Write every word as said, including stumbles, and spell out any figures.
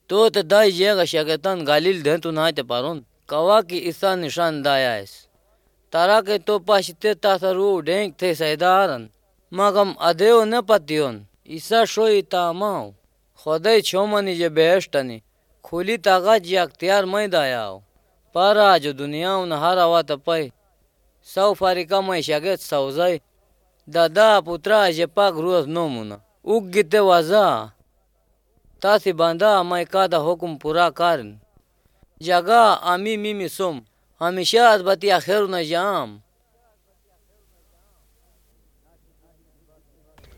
तो ते दाई जेगा शगतान गालिल दे तू ना ते पारोन कवा की इसा निशान दायास तारा के तो पाशिते तासरू डेंक थे सैदारन मगम अदेव न पतियोन इसा शोई तामाओ खुदाई छोमनी जे बेहष्टनी खुली तागा जी अख्तियार मैं दायाओ पारा जो दुनिया उन हारा वा तपय सौ फारिका मैं शगत सौजाई दादा पुत्रा जे पाक रोज नोमुना उग गिते वाजा तासी बांधा मैं कादा हुकुम पूरा करन जगा आमी मिमी सोम हमेशा अजबती आखिर न जाम